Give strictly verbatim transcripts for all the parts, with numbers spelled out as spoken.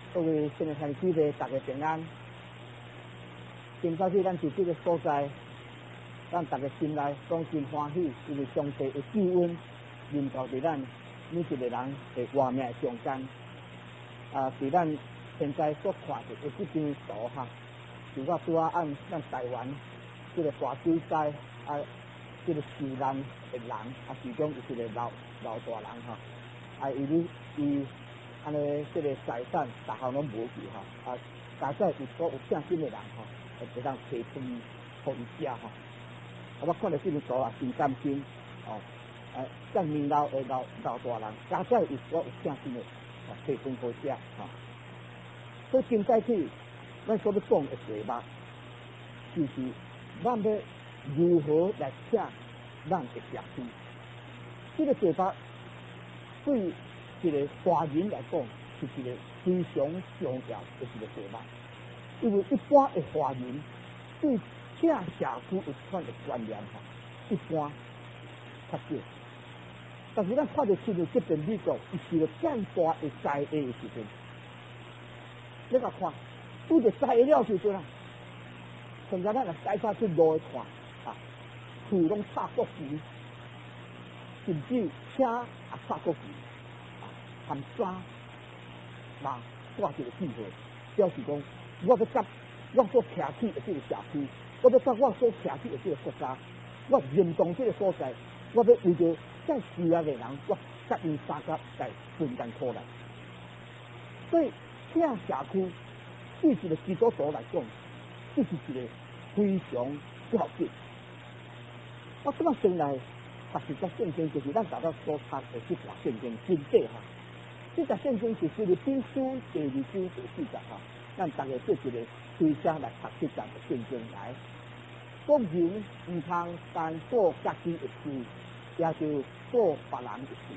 各位新的天气的大家平安。今早起咱伫这个所在，咱大家心内拢真欢喜，因为上帝的救恩临到伫咱每一个人的活命中间。啊，伫咱现在所看的这张图哈，就我拄啊按咱台湾这个大水灾啊，这个受难的人啊，其中有一个老老大人哈，啊，伊哩伊。安尼，这个财产大项拢无去哈，啊，大概有所有正经的人哈，会会当提供互伊食哈。啊，我看到这张图啊，真甘心哦，啊，遮年老的老老大人，大概有所有正经的啊，提供互食哈。所以今早起，咱所要讲的题目，就是咱要如何来请咱的社区。这个题目对一个华人来讲，是一个非常重要的一个题目，因为一般的华人对这社区有款的观念哈，一般较少。但是咱看到去到这边美国，伊是个更大的灾害的时阵，你甲看，拄着灾害了时阵啊，现在咱来开车出路去看啊，厝拢插国旗，甚至车也插国旗。含沙嘛挂一个记号，表示讲我要甲我所徛起的这个社区，我要甲我所徛起的这个国家，我认同这个所在，我要为着再需要的人，我甲因大家来分担苦难。所以，这样社区对一个基督徒来讲，这是一个非常要紧。我即摆先来读一则圣经，就是咱大家所读的这条圣经经典哈。这条圣经是《腓立比书》第二章第四节哈，咱大家做一个推车来读这段的圣经来。个人唔通单做家己的事，也就做别人的事。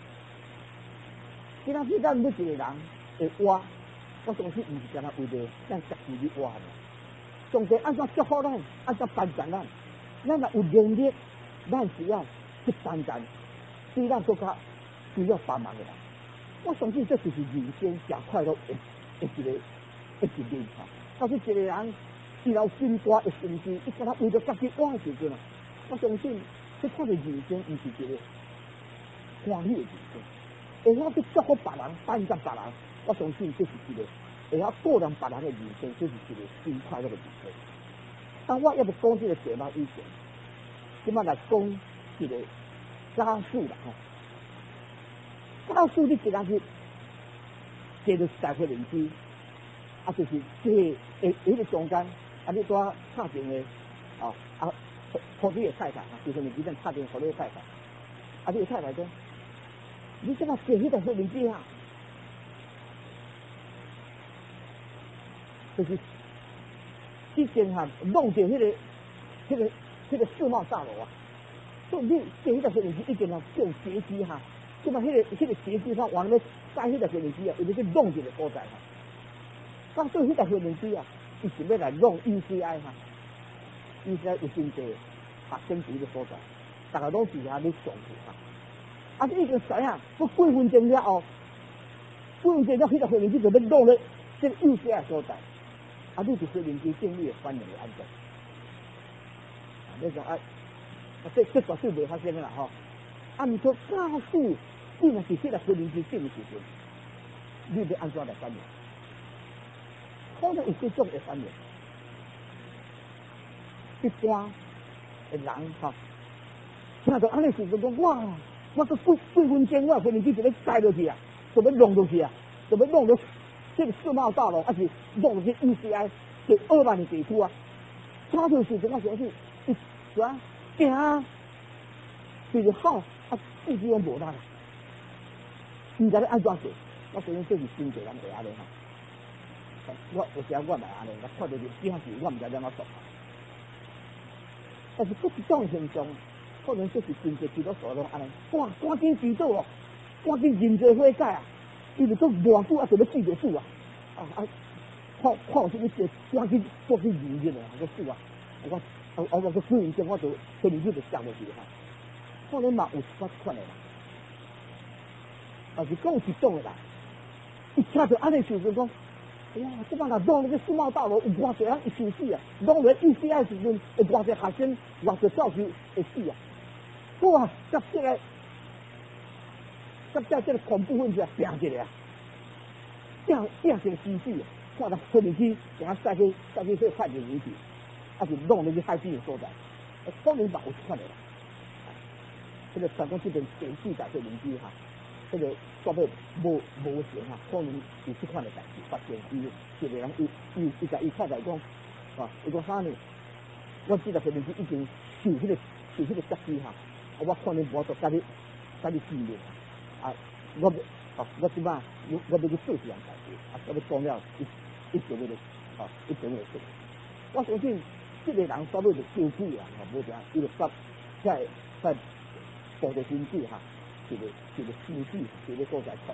今仔日咱每一个人会活，我相信唔是干那为着咱家己去活的。上帝按怎祝福咱，按怎帮助咱，咱若有能力，咱是要去帮助对咱更加需要帮忙的人。我相信这就是人生真快乐的的一个一个人哈。但是一个人只要真大的成绩，伊敢若为着家己活的时阵啊，我相信这款的人生毋是一个欢喜的人生。会晓去祝福别人、帮助别人，我相信这是一个会晓过人别人的人生，这是一个真快乐的人生。当我要不讲这个题目以前，今麦来讲一个家事啦吼。告诉你一日日，坐到大会邻居，啊，就是坐诶迄个中间，啊，你拄插电的，哦，啊，互你的太太，啊，就是你真正插电互你的太太，啊，你的太太讲，你怎么坐迄个会邻居啊？就是之前哈弄着迄个、迄个、迄个世贸大楼啊，所以你坐迄个会邻居一定要更斜机哈。即嘛，迄个、迄个斜机他往那盖迄个会邻居啊，伊就去弄一个所在哈。当对迄个会邻居啊，伊是要来弄 U C I 哈 ，U C I 有真济学生级的所在，大家拢是遐咧上去哈。啊，已经知影，我几分钟了后，几分钟了，迄个会邻居就要弄咧这个 U C I 所在。啊，你就是邻居建立的反应的安全。啊，你讲啊，啊，这这绝对袂发生啦吼。啊，毋过假使你若是这个会邻居整的时阵，你要安怎来反应？可能有几种的反应。一般的人哈，听到安尼时阵讲，哇，我个几几分钟，我会邻居就要栽落去啊，就要弄落去啊，就要弄到这个世贸大楼，还是弄到这 U C I 这二万的地区啊。抓到时阵，我相信，一是啊，惊啊，就是好。啊，自己拢无力，唔知咧安怎做。我相信这是真济人会安尼吼。我有时我咪安尼，我看到这件事，我唔知怎怎做。但是这一种现象，可能这是真济基督徒拢安尼。哇，赶紧祈祷哦，赶紧认罪悔改啊！因为都偌久啊，就要死就死啊！啊啊，看看有什么事，赶紧做去认认啊，个死啊！我我我我个几分钟，我就跟你就就上落去哈。可能嘛有法款的人，但是讲一种的人， 伊听着安尼时阵讲，哎呀，即摆若弄那个世贸大楼有偌济人会受死啊！弄落 E C I 时阵，有偌济学生、偌济教授会死啊！哇，甲这个，甲这这个恐怖分子啊，拼一个啊，拼拼一个死死啊！看到飞机给他塞去塞去这快点离去，啊是弄那个海边的所在，可能嘛有这款的啦。这个全国这边电视台这邻居哈，这个绝对无无行哈，可能有这款的代志发生。伊一个人伊伊伊甲伊看来讲，啊，伊讲啥呢？我记得这邻居已经受迄个受迄个责击哈，我可能无做甲你甲你纪念啊，我啊我即摆我我要去做这样代志，啊我要讲了一一定会啊一定会做。我相信这个人所谓的救济啊，啊无定伊就说在在。部队军事哈，一个一个司机，一个所在看，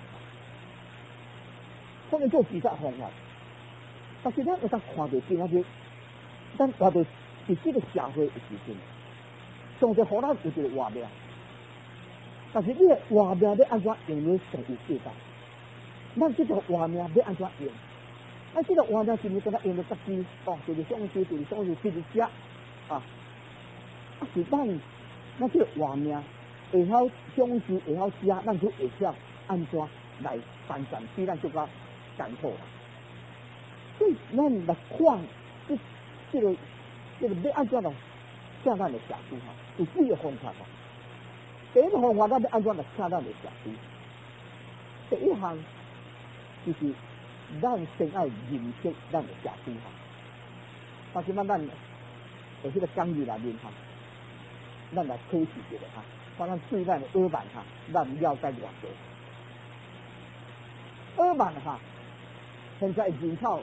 可能做其他方法，但是咱会当看到今仔日，咱活在伫这个社会的时阵，上帝互咱有一个活命，但是你的活命要安怎用来上有世道？咱这个活命要安怎用？啊，这个活命是毋是跟他用了自己？哦，就是享受，就是享受，就是食啊，啊是咱咱这个活命。会晓享受，会晓食，咱就会晓安怎来办善比咱更加艰苦啦。所以咱来看这这个这个要安怎来请咱的社区哈，有几个方法哈。第一个方法，咱要安怎来请咱的社区？第一项就是咱先爱认识咱的社区哈。但是咱咱在这个讲义内面哈，咱来考试一下哈。咱咱对咱的耳板哈，咱了解偌多。耳板哈，现在人口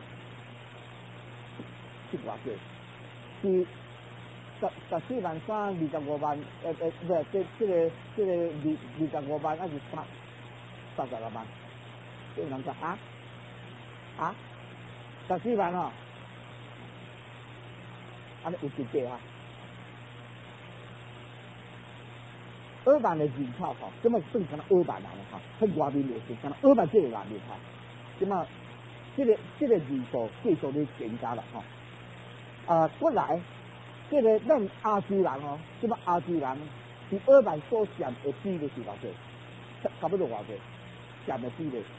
是偌多？是十十四万三二十五万，呃呃，不是，这这个这个二二十五万还是三三十六万？这人讲啊啊，十四万哦，安尼有一倍啊。二万的人口哈，咁么算成二万人哈，喺外面嚟算成二万这个外面哈，咁么这个这个人数继续咧增加啦哈。啊，过来，这个咱亚洲人哦，咁么亚洲人是二万所占的比例是偌济？差不多偌济？占的比例，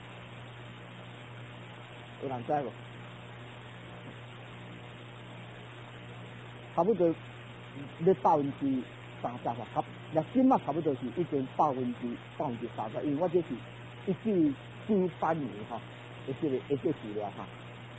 有人知无？差不多咧百分之三十啊，差，那今嘛差不多是已经百分之百分之三十，因为我这是一九九八年哈，的这个的这资料哈。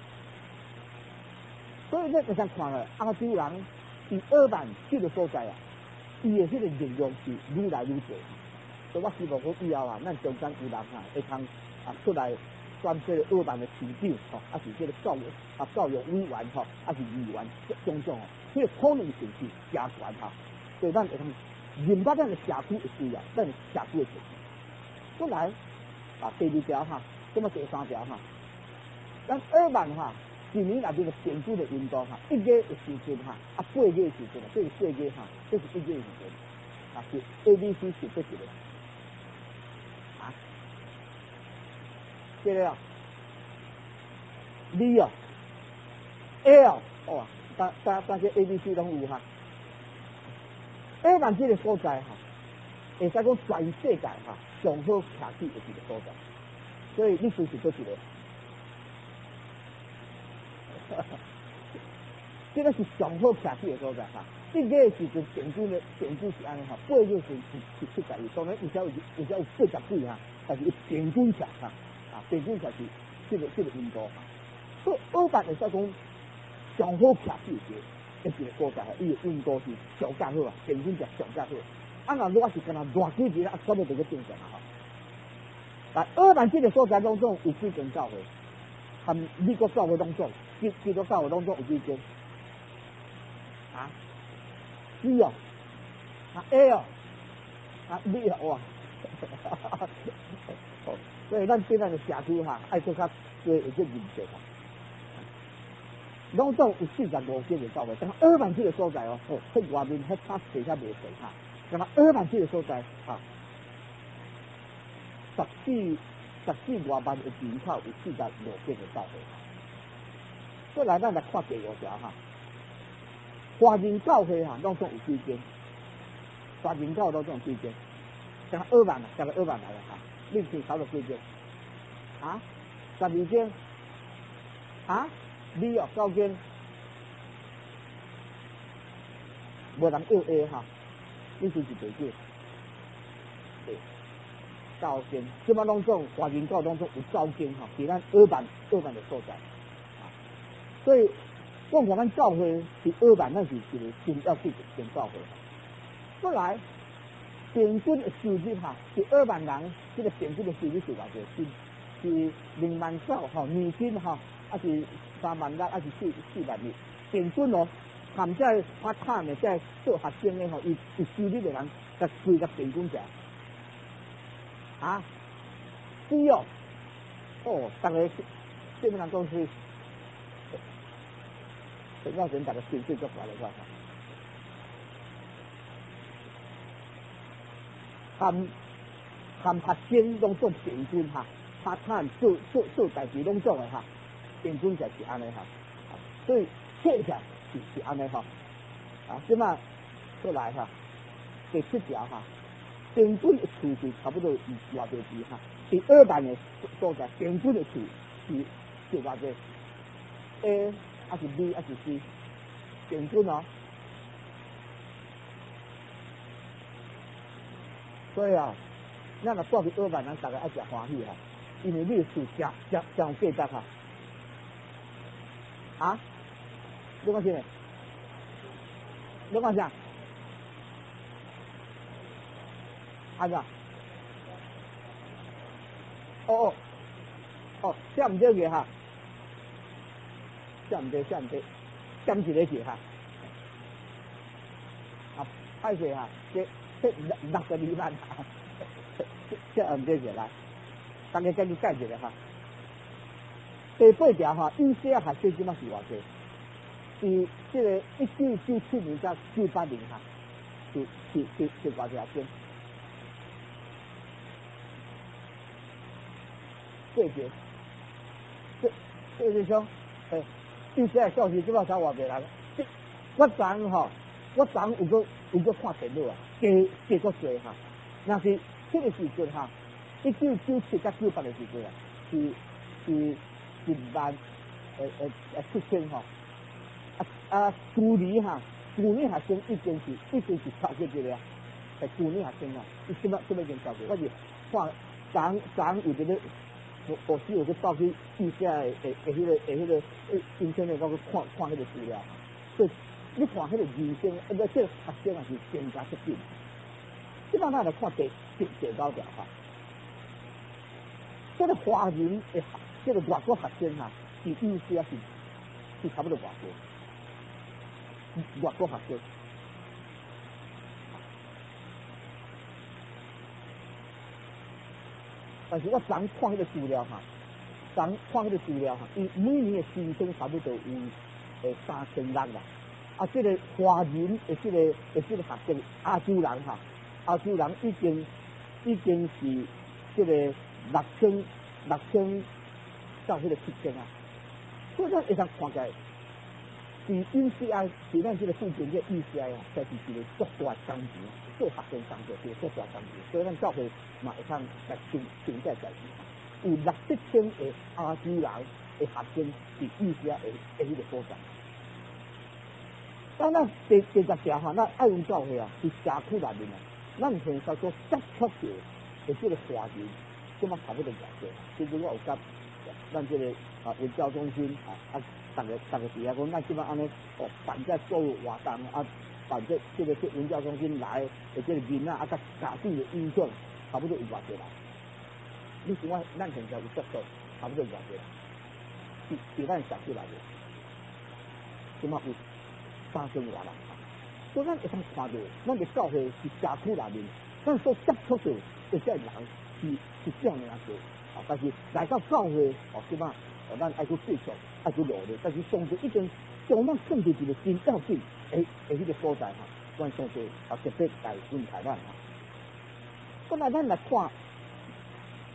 所以咧，就像看了亚洲人第二万这个所在啊，伊的这个力量是愈来愈多。所以我希望我以后啊，咱中间有人啊，会通啊出来选这个二万的市长吼，啊是这个教育啊教育委员吼，啊是议员种种哦，这个可能性是加悬哈。所以咱会通认识咱的社区的需要，咱的社区的需要。过来啊，第二条哈，这么第三条哈，咱二万哈。一年内面的平均的运动哈，一月的时阵哈，啊八月的时阵，这是八月哈，这是一月的时阵，啊是 A B C 是这几个，啊，这个啊 ，D 啊 ，L 哦，但但但是 A B C 拢有哈 ，A 万这个所在哈，会使讲全世界哈上好徛起的一个所在，所以你随时做一个。这个是上好徛起的所在哈，一月时阵平均的平均是安尼哈，八月是是是七十二，当然有时有有时有八十几哈，但是平均徛哈，啊平均徛是这个这个温度哈，所以二八会使讲上好徛起的一个所在哈，伊的温度是上加好啊，平均是上加好，啊若热是干那热几日啊，绝对就个正常啊哈。但二八这个所在当中有几间教会，含美国教会当中。基基督教会当中有几间？啊 ，C 哦，啊 A 哦，啊 B 哦，哇，所以咱现在的社区哈，爱做较多有这认识哈。当中有四十五间的教会，但二万这个所在哦，哦，喺外面喺差地下袂水哈，那么二万这个所在啊，十四十四外万的人口有四十五间的教会。再来，咱来看第二条哈，华人教会哈，拢总有几间，华人教都总有几间，像二万啊，加个二万来了哈，历史差不多几间？啊，十二间，啊，你哦九间，无人要 A 哈，你就是袂少，对。九间，即摆拢总华人教当中有九间吼，是咱二万二万的所在，啊，所以讲讲咱教会是二万，那是一个真要紧间教会。再来，平均的收入哈，是二万人，这个平均的收入是偌济？是是两万九吼，年薪哈，还是三万六，还是四四万二？平均哦，含在发摊的在做学生的吼，伊伊收入的人，甲规个平均起来。啊，是哦，哦，大家基本上都是，陈耀全大家薪水足高的话，含含学生拢做平均哈，拍摊做做做代志拢做的哈，平均就是安尼哈，所以切起来是是安尼哈，啊，即嘛过来哈，第七条哈。平均的厝是差不多是偌济钱哈，第二万的所在平均的厝是是偌济 ？A 还是 B 还是 C？ 平均哦。所以啊，咱若住伫二万人，大家爱食欢喜哈，因为你的厝正正正有价值哈。啊？你讲啥？你讲啥？安怎？哦哦哦，写唔对个哈，写唔对，写唔对，减一个字哈。啊，歹势哈，这这六六十二万哈，写唔对个来，大家再去改一下哈。第八条哈，有些学生即马是偌济？是这个一九九七年到九八年哈，是是是是偌济学生？对对，对对对兄，诶，有些教师即摆才话袂来，我昨吼，我昨有个有个看电脑啊，加加个多哈，那是这个时阵哈，一九九七到九八的时阵啊，是是一万诶诶诶七千吼，啊啊去年哈，去年学生已经是已经是超过这个啊，诶去年学生啊，伊即摆即摆已经超过，我是看昨昨有一个。我我是有个照去记下来，诶诶，迄个诶迄个诶，今天的那个看看迄个资料，所以你看迄个人生，呃，个这个学生也是增加出紧。即摆咱来看第第第九条哈，这个华人诶，这个外国学生哈，是意思啊是是差不多偌多，外国学生。但是我昨看迄个资料哈，昨看迄个资料哈，伊每年的新生差不多有诶三千人啦。啊，这个华人的这个的这个学生，亚洲人哈，亚洲人已经已经是这个六千六千到迄个七千啊。所以咱会当看起来，是 U C I 是咱这个附近这 U C I 啊，才是一个足大的工程，做学生工作是个足大工程，所以咱教会嘛会通来评评价在是，有六七千个亚洲人的学生是 U C I 的的迄个所在。当咱第第十条哈，咱爱用教会啊，是社区内面啊，咱现在所接触到的这个华人，即么差不多偌济。其实我有甲咱这个啊文教中心啊啊，逐个逐个底下讲，咱即摆安尼哦，办这所有活动啊，办这这个这文教中心来的这个人啊，啊甲家长的影响，差不多有偌济人。你想我咱现在有接触，差不多偌济人，是是咱社区内面，即摆有三千外人，所以咱会通看到，咱的教会是社区内面，咱所接触到的这人是是这样样多。啊，但是来到教会，哦，即摆哦，咱爱去继续，爱去努力，但是上帝已经将咱送入一个真要紧诶诶迄个所在哈，咱上帝啊特别来安排咱哈。本来咱来看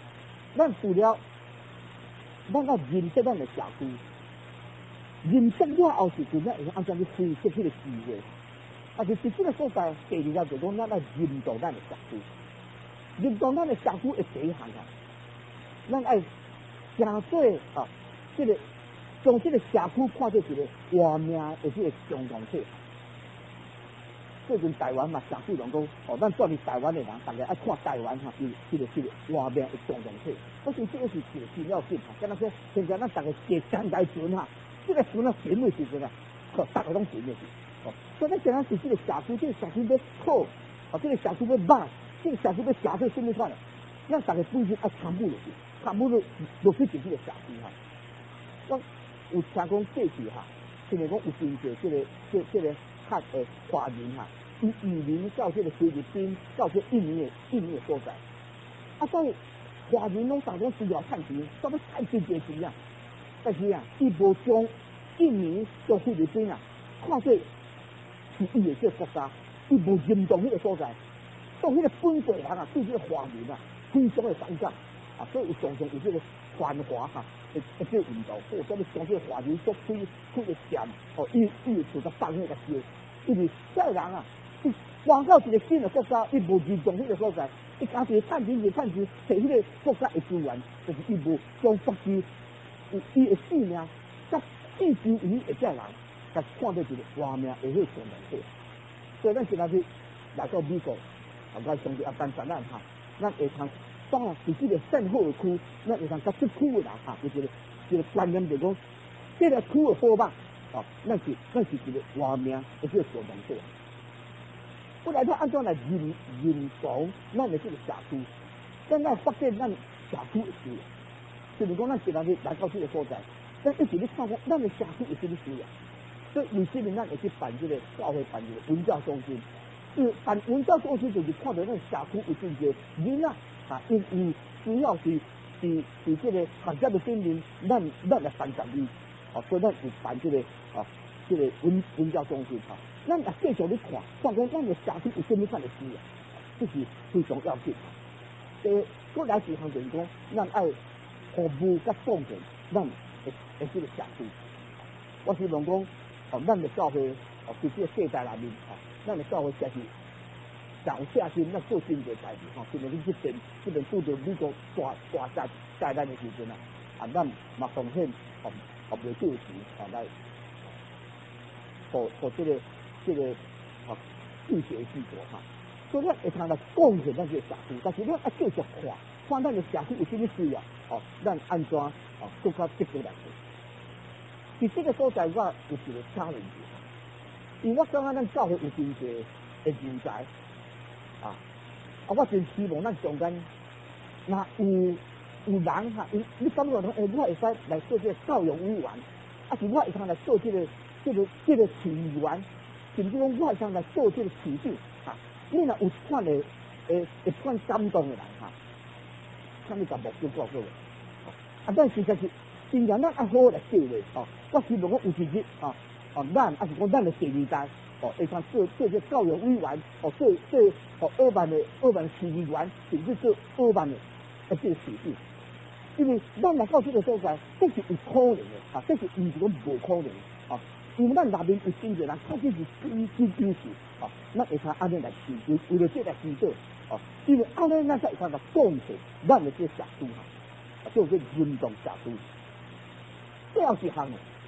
咱除了咱要认识咱的社区，认识了后时阵，咱会按怎去分析迄个机会。啊，就是这个所在，第二个就讲咱要认同咱的社区，认同咱的社区的第一项啊，咱爱诚做啊，这个将这个社区看作一个活命的这个共同体。最近台湾嘛，社区人讲，哦，咱住伫台湾的人，大家爱看台湾哈，是这个这个活命的共同体。我想这个是一个重要性哈，敢若说现在咱大家坐站台船哈，这个船啊沉的时阵啊，哦，大家拢沉的是。哦，所以咱现在是这个社区，这个社区要好，啊，这个社区要歹，这个社区要社会什么款的，咱大家本身爱参与落去，参与落落去就这个社区哈。我有听讲过去哈，现在讲有真济这个这这个客的华人哈，伊移民到这个菲律宾，到这印尼的印尼的所在，啊，所以华人拢当中需要趁钱，怎么趁钱借钱啊？但是啊，伊无将印尼到菲律宾啊，看做是伊的这个国家，伊无认同迄个所在，当迄个本地人啊，对这个华人啊，非常的反感啊，所以有常常有这个反华哈，一一个运动，或者是将这个华人做推推个店，哦，伊伊做得放那个烧，因为这人啊，伊换到一个新的国家，伊无认同迄个所在，伊家己趁钱就趁钱，摕迄个国家的资源，就是伊无将国际有伊的性命，甲地球仪的这人。甲看到一个活命的迄个共同体，所以咱现在去来到美国，啊，我相信阿丹咱咱哈，咱会通当伫这个圣后区，咱会通甲这区的人哈，有一个一个观念就讲，这个区的好吧，哦，咱是咱是一个活命的迄个共同体。我来到按照来认认同咱的这个社区，咱来发展咱社区的事，就是讲咱现在去来到这个所在，咱一直咧看看咱的社区有什么需要。所以为什么咱会去办这个教会办这个文教中心？因为办文教中心就是看到咱社区有真侪人啊，啊，因伊需要是是是这个学习的经验，咱咱来帮助伊，啊，所以咱有办这个啊这个文文教中心啊，咱也继续咧看，看看咱的社区有什么款的需要，这是非常要紧。诶，过来一项就是讲，咱爱服务甲奉献咱的的这个社区。我希望讲，哦，咱的教会，哦，在这个世代内面，哦，咱的教会实是上下心，咱做真侪代志，吼，现在你这边这边拄着美国大大灾灾难的时阵啊，啊，咱嘛奉献，哦，哦，袂少钱，哦，来，和和这个这个，哦，助学治国哈，所以咱会通来贡献咱这个社区，但是咱要继续看，看咱的社区有什么需要，哦，咱安怎，哦，更加积极来做。伫这个所在，我有一个差人者，因为我感觉咱教会有真侪的人才，啊，啊，我真希望咱中间，若有有人哈，你你感觉讲，诶，我会使来做这个教育委员，啊，是我会通来做这个这个这个市议员，甚至讲我会通来做这个市长，哈，你若有款的诶会款感动的人哈，请你甲目标告诉我，啊，但实在是。真正咱爱好好来计划哦，我希望讲有一日哦，哦，咱还是讲咱的第二代哦，会通做做这教育委员哦，做做哦二万的二万市议员，甚至做二万的啊这个市长，因为咱来到这个所在，这是有可能的啊，这是毋是讲无可能啊，因为咱内面有真侪人，确实是真真优秀啊，咱会通安尼来支为为了这来支持哦，因为安尼咱才会通来贡献咱的这个社区哈，啊，做这运动社区。这样一项，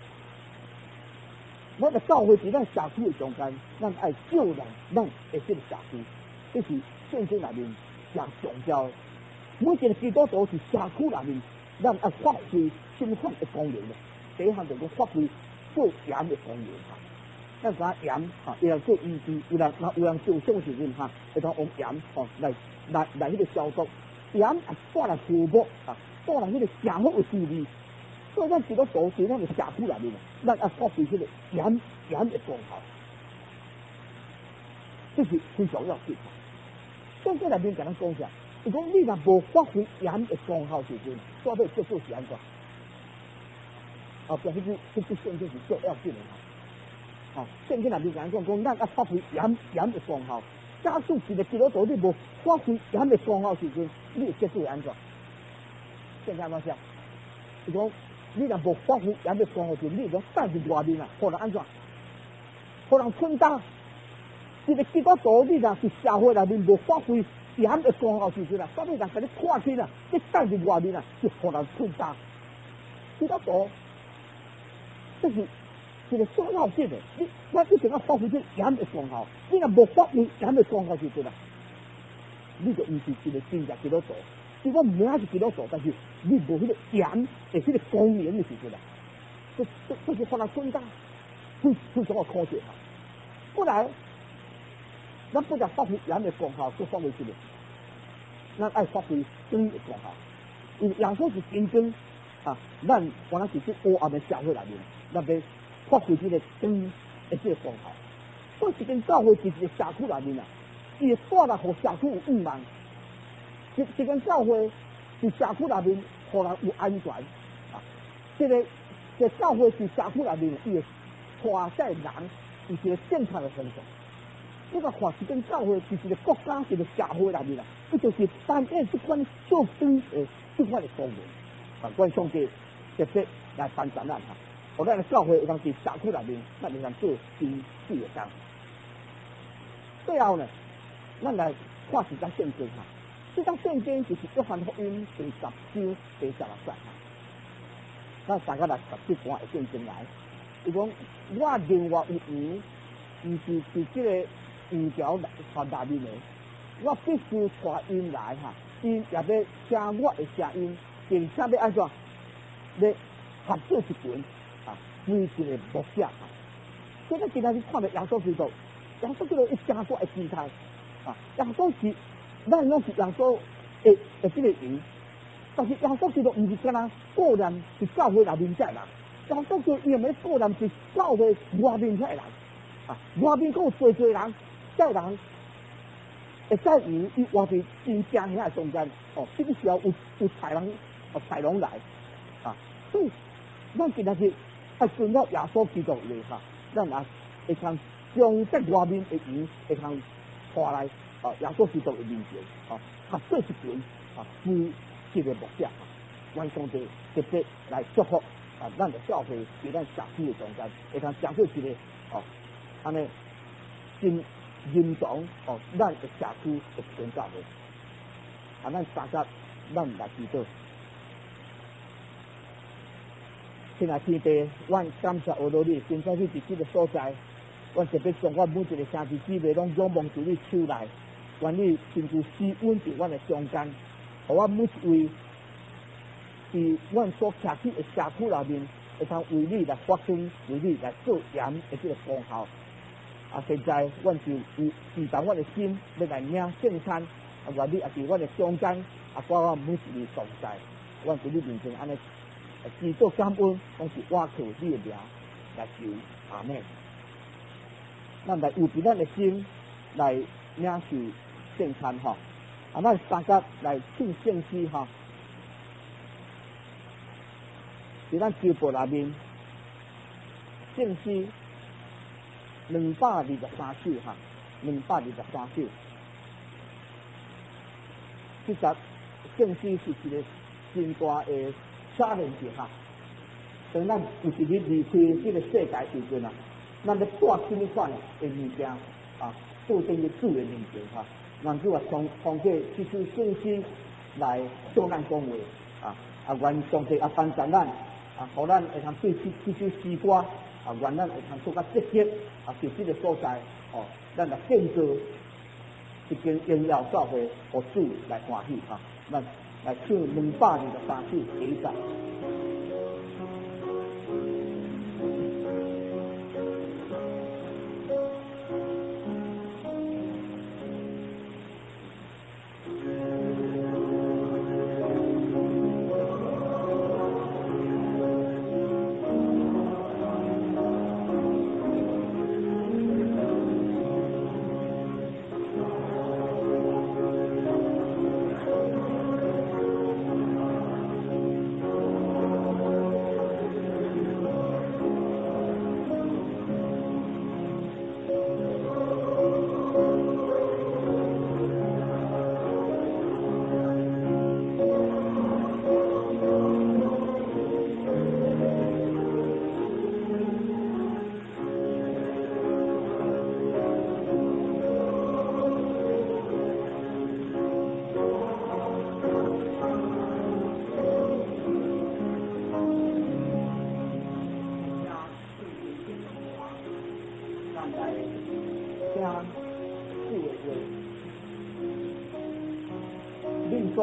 咱的教会伫咱社区的中间，咱爱照亮咱的这个社区，这是圣经内面上重要的。每一个基督徒是社区内面，咱爱发挥什么款的功能呢？第一项就是发挥做盐的功能哈。咱讲盐哈，有人做医治，有人有人做伤时阵哈，会当用盐哦来来来迄个消毒。盐啊带来和睦啊，带来迄个社会的治理。所以咱除了做在咱的社区内面，咱要发挥这个盐盐的功效，这是非常要紧。圣经内面甲咱讲下，伊讲你若无发挥盐的功效时阵，到尾结果是安怎？哦，表示这这圣经是最要紧的哈。哦，圣经内面甲咱讲讲，咱要发挥盐盐的功效。假使一个基督徒你无发挥盐的功效时阵，你的结果安怎？ 现在怎想？伊讲你若无发挥盐的光好就你讲等伫外面啊，互人安怎？互人困打。这个基督徒你若是社会内面无发挥盐的光好时阵啊，啥物人甲你看起啊，你等伫外面啊，就互人困打。基督徒这是一个重要性的，你我一定要发挥这盐的光效。你若无发挥盐的光效时阵啊，你就毋是一个真正基督徒。如果名是基督徒，但是你无迄个盐，诶，迄个光明的时阵啊，这这这是互人困打，非非常的可惜啊！不然，咱不但发挥盐的光效，佮发挥一个，咱爱发挥光的光效。因为耶稣是真光啊，咱原来是这黑暗的社会内面，咱要发挥这个光的这个光效。所以一间教会是一个社区内面啊，伊会带来互社区有欲望。一一间教会是社区内面，互人有安全啊。这个这个教会是社区内面，伊会带带人有一个正常的生活。这个话是间教会是一个国家一个社会内面啊，伊就是担任这款做光的这款的功能。啊，阮上帝直接来帮助咱哈，互咱的教会会当伫社区内面，咱会当做真事的工。最后呢，咱来看一张圣经哈。这张圣经就是约翰福音第十章第十六节，咱大家来读这段的圣经来。伊讲我另外有鱼，毋是是这个鱼条传内面的，我必须带因来哈，因也要听我的声音，并且要安怎？要合作一群啊，为一个目标啊。所以咱今仔日看到耶稣基督，耶稣基督一加大的姿态啊，耶稣是。咱拢是耶稣的的这个鱼，但是耶稣基督毋是干那个人是教会内面这人，耶稣基督伊唔个人是教会外面这人啊，外面佫有侪侪人，这人会使鱼伊活伫真正遐中间哦，这个时候有有豺狼哦豺狼来啊，所以咱今仔日要遵照耶稣基督的哈，咱也会通将这外面的鱼会通带来。啊，耶稣基督的面前，啊，合作一群，啊，为这个目标，愿上帝直接来祝福，啊，咱的教会伫咱社区的中间，会通成就一个，哦，安尼真认同，哦，咱的社区的全教会，啊，咱大家，咱来祈祷。亲爱天父，阮感谢我罗你，今早去伫这个所在，阮特别将阮每一个兄弟姊妹拢仰望伫你手内。愿你亲自施温伫阮的中间，互阮每一位伫阮所徛起的社区内面，会通为你来发声，为你来做盐的这个功效。啊，现在阮就以以动阮的心，要来领圣餐。啊，愿你也伫阮的中间，啊，把阮每一位同在，阮伫你面前安尼，祈祷感恩，拢是我靠你的名来求，阿门。咱来预备咱的心来领受。圣餐哈，啊，咱三甲来庆圣诗哈，伫咱旧报内面，圣诗两百二十三首哈，两百二十三首。其实圣诗是一个真大的差连接哈。当咱有时日离开这个世界时阵啊，咱要带什么款的物件啊，做等于主的面前哈。咱就话通通过这首圣诗来向咱讲话啊，啊，愿上帝啊帮助咱啊，互咱会通对这这首诗歌啊，愿咱会通做较积极啊，伫这个所在哦，咱来建造一间荣耀教会，互主来欢喜哈，咱来唱两百二十三首第一首。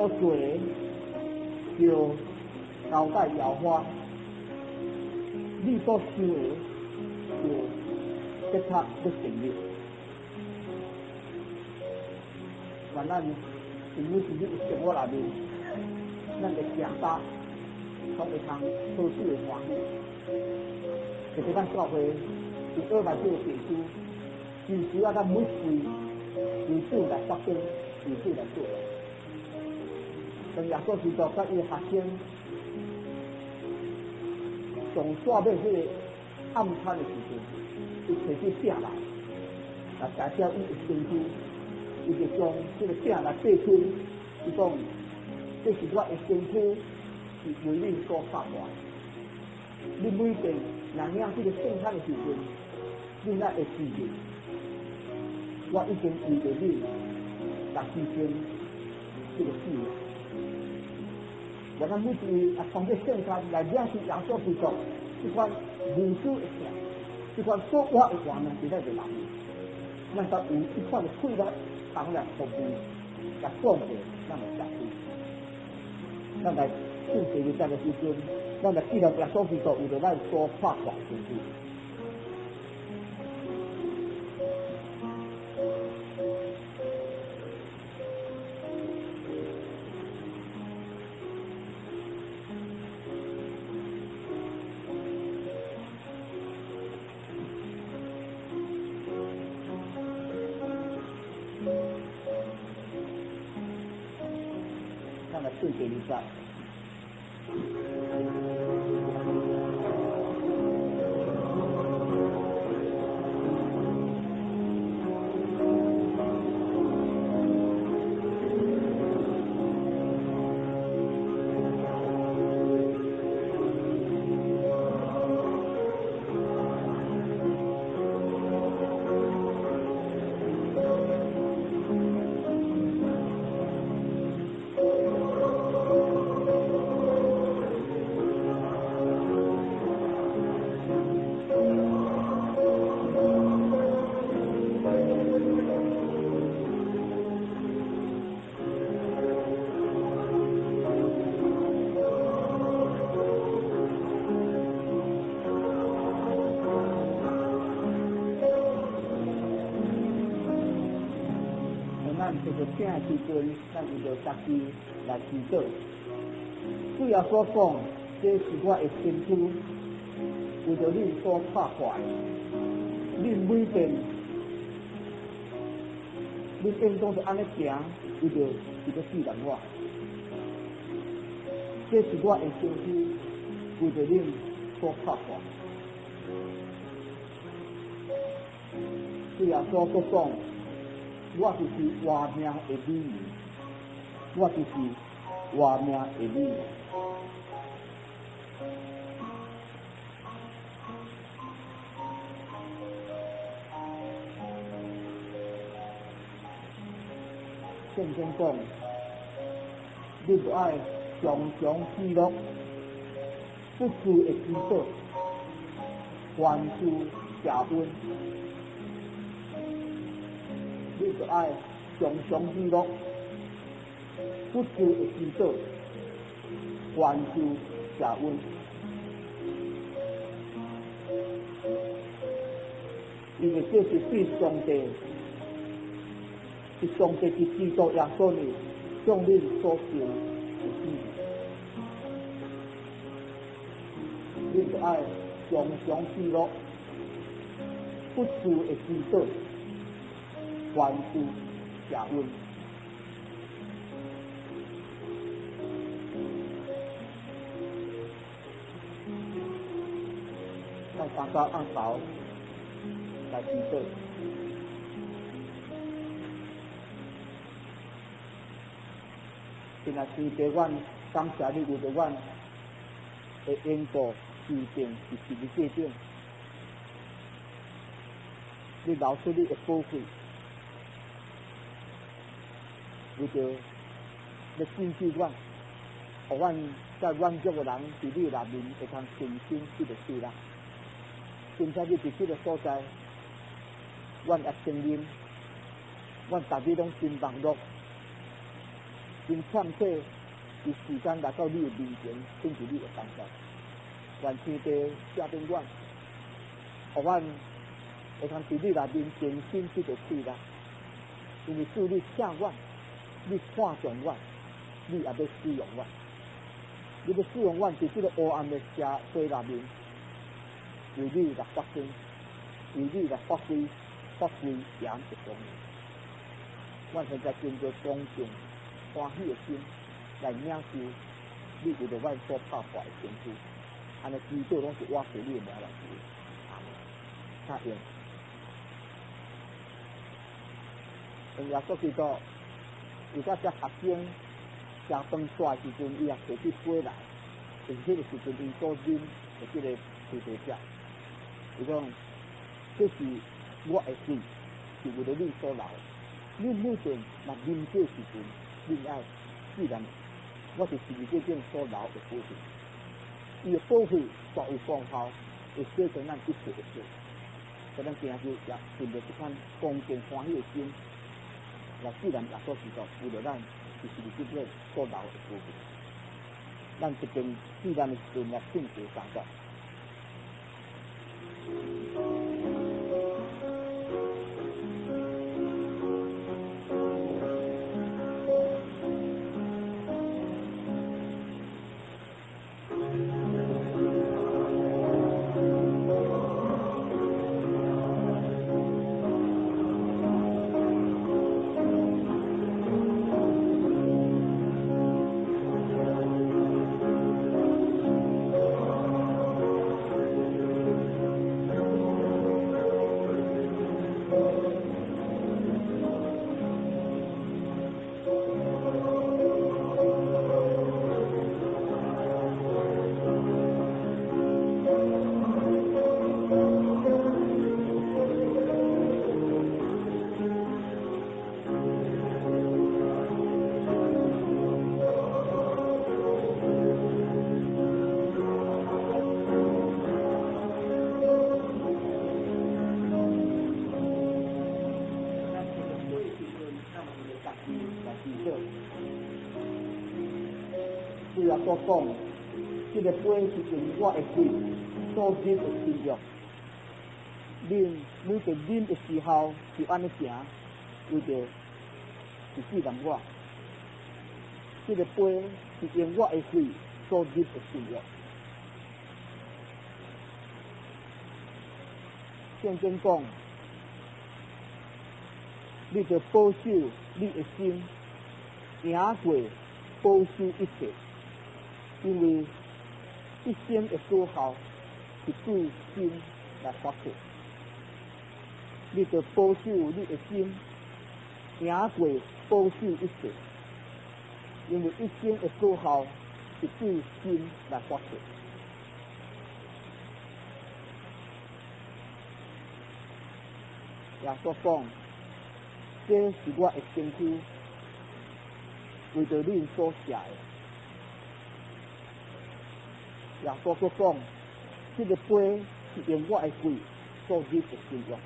所做的就交代摇花，你所修的就结合要成立。那咱朋友之间有生活内面，咱会吃饱，拢会通好处的欢喜。特别咱教会有二百几个弟兄，就需要咱每岁由主来发展，由主来做。当耶稣基督甲伊学生上煞尾迄个暗餐的时阵，伊摕起饼来，来代表伊的身躯，伊就将这个饼来掰开，伊讲这是我的身躯，是为你所发还。你每遍若领这个圣餐的时阵，你才会记住，我已经为着你来牺牲这个死命。我咱每一位啊，通过圣餐来认识耶稣基督这款无私的性，这款所活的画面，实在是难。咱才有这款的快乐，当然服务来广阔咱的社区。咱来信第二节的时阵，咱来记得耶稣基督为着咱所发光之事。顺第二节。就是请的时阵，咱为着家己来祈祷。主要所讲，这是我的身躯，为着你所拍坏。你每遍，你应当是安尼行，为着为着纪念我。这是我的身躯，为着你所拍坏。主要所所讲。我就是活命的礼仪，我就是活命的礼仪。圣经讲，你就爱常常记录不住的祈祷，关注社温。你就爱常常记录不住的祈祷，关注社温。因为这是对上帝，是上帝是基督耶稣的向你所行的旨意。你就爱常常记录不住的祈祷。关注社温，咱大家按手来祈祷。现在天父，阮感谢你为着阮的缘故治病是十字架顶，你流出你的宝血。为着要拯救阮，互阮在软弱的人伫你内面会通重新这个受力。并且你伫这个所在，阮也承认，阮逐日拢真忙碌， 真欠体，伫时间来到你的面前，甚至你的当中，愿天地下边阮，互阮会通伫你内面真心去着气力，因为主你请阮，你看重阮，你也要使用阮，你要使用阮伫即个黑暗的社会内面，为你来发声，为你来发挥发挥盐的功能。阮现在经过恭敬欢喜的心来领受你为着阮所拍破的身躯，安尼祈祷拢是我属你的名来做。阿门。答应。因耶稣基督，伊甲遮学生食饭煞的时阵，伊也摕起杯来，就是迄个时阵因所啉的即个葡萄酒。伊讲，这是我的血，是为了恁所流。恁每顿若啉这时阵，恁爱既然我是十字架顶所流的宝血，伊的宝血大有功效，会洗净咱一切的罪。所以咱今日也凭着一款恭敬欢喜的心，来既然耶稣基督为了咱是十字架顶所流的宝血，咱一定既然的时阵来圣洁相待。主耶稣讲，这个杯是用我的血所啉的新约。恁每个啉的时候是安尼行，为着是纪念我。这个杯是用我的血所啉的新约。圣经讲，你着保守你的心，行过保守一切。因为一生的果效是对心来发出，你着保守你的心，行过保守一切。因为一生的果效是对心来发出。耶稣讲，这是我的身躯，为着恁所写的。耶稣所讲，这个杯是用我的血所啉的新约。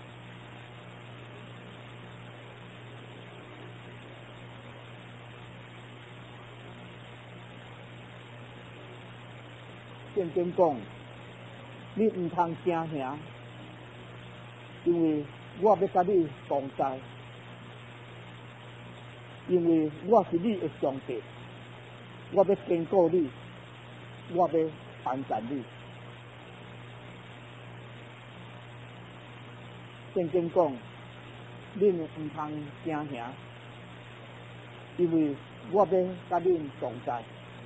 圣经讲，你唔通争赢，因为我要甲你同在，因为我是你的上帝，我要坚固你。我要帮助你。圣经讲，恁唔通争赢，因为我要甲恁同在，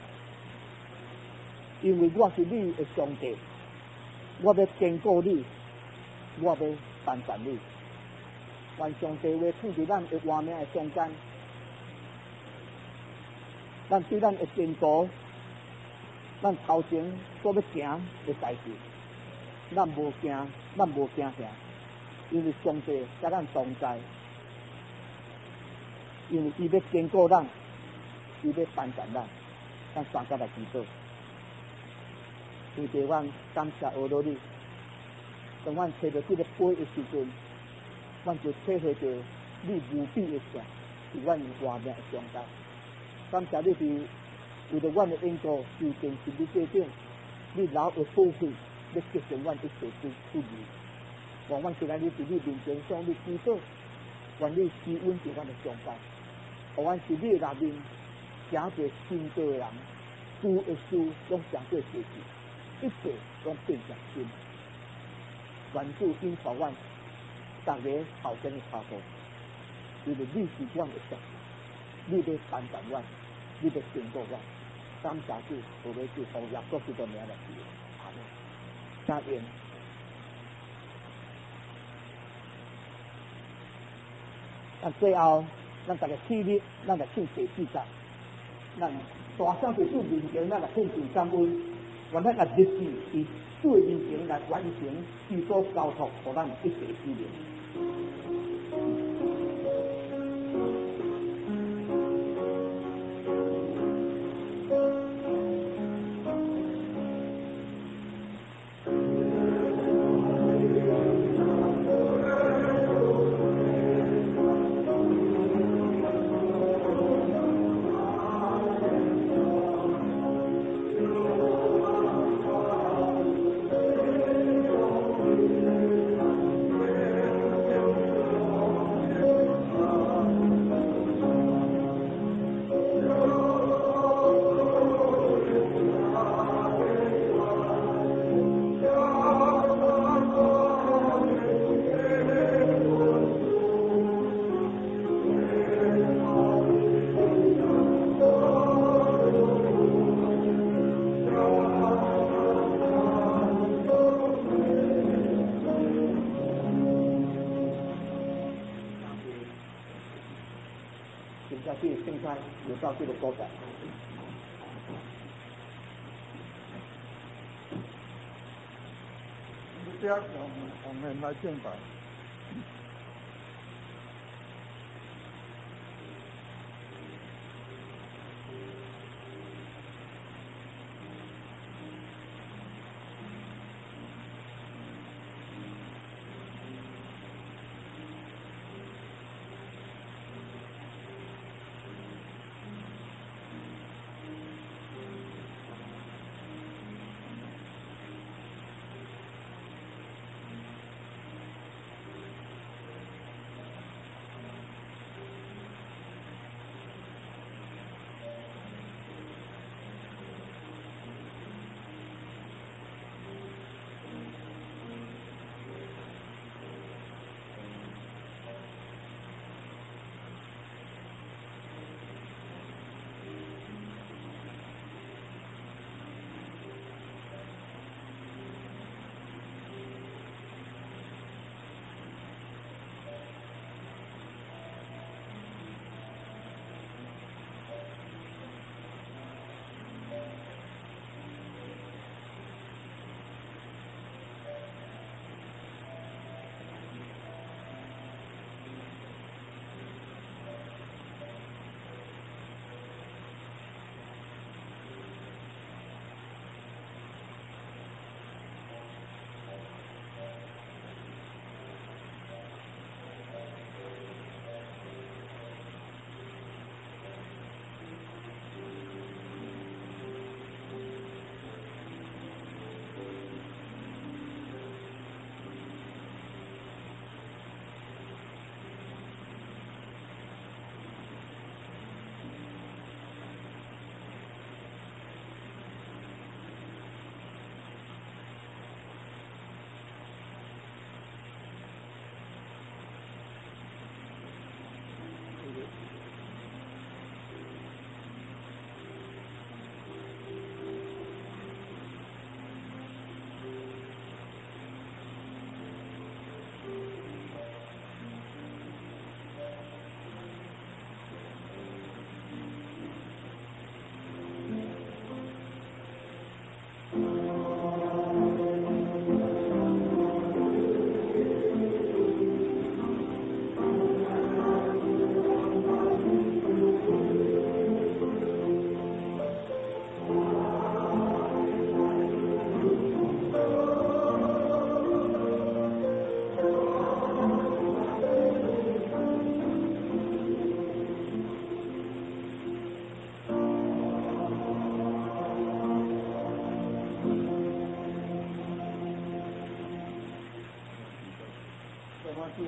因为我是你的上帝，我要坚固你，我要帮助你。愿上帝话放伫咱的活命的中间，咱对咱的前途。咱头前所要行的代志，咱无惊，咱无惊吓，因为上帝甲咱同在，因为伊要坚固咱，伊要帮助咱，咱三甲来祈祷。谢谢阮感谢俄罗斯，当阮摕到这个杯的时阵，阮就体会到你无比的善，是阮活命的上帝。 感谢你是为着阮的缘故，受尽是你这顶，你留的宝血，要洁净阮一切之不义。望阮今仔日伫你面前向你祈祷，愿你施恩伫阮的中间，互阮是你的内面，诚侪信道的人，诸的事拢相对过去，一切拢变成新。愿主因托阮，逐个后生的脚步，因为你是阮的神，你要担当阮，你要经过阮。感谢主，有要主奉耶稣基督名来祈求，阿门。加愿。咱最后，咱大家起立，咱来庆第四节，咱大声在主面前，咱来献上感恩，愿咱来立志伫主面前来完成基督交托互咱一切之命。有到这个高展。 这样我们我们来敬拜。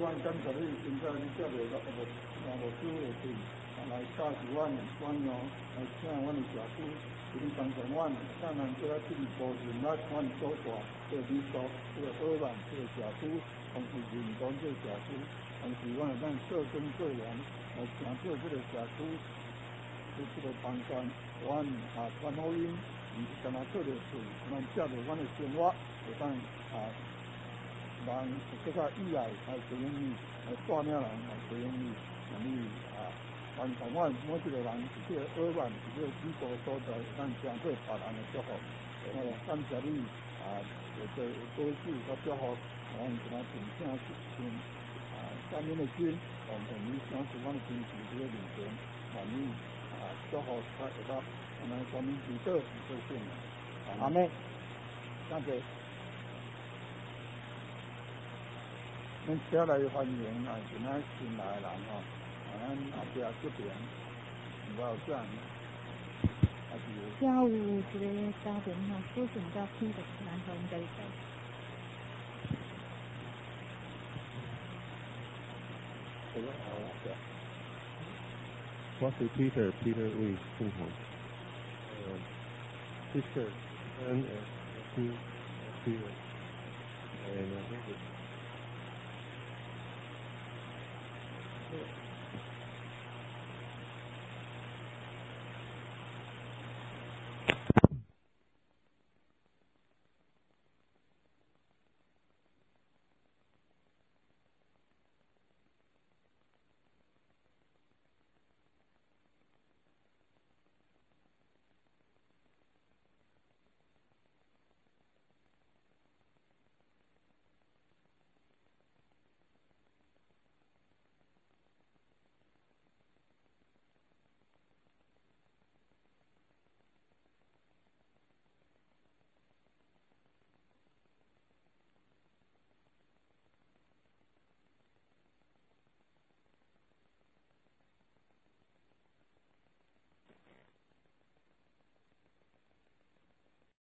阮感谢你，现在你接落个无若无收下去，来教是阮阮用来请阮的社区，一定帮助阮，当然做啊进步人力，阮所在这个民俗，这个伙伴，这个社区，同时认同这个社区，同时阮会当做工做完，来成就这个社区。这个房间，阮啊传福音，毋是干那做着事，咱借着阮的生活，会当啊，人更较意外来使用你，来带领人来使用你，让你啊，完成阮每一个人是这个耳环，是这个基础所在，咱相对别人的祝福。我感谢你啊，这个保守甲祝福，阮跟他平请心啊，感恩的心，完成你享受阮亲自这个面前，让你。啊，祝福他会到，我们光明祈祷，做信的。 阿妹，感谢。 恁车来欢迎啊，今仔新来的人吼，啊，咱后壁这边，有冇这样？还是？ 家有一个家庭吼，所选到天的南欢迎在在。 这个好的。 我是 Peter Peter Lee 凤凰，呃 ，Sister and uh, Peter and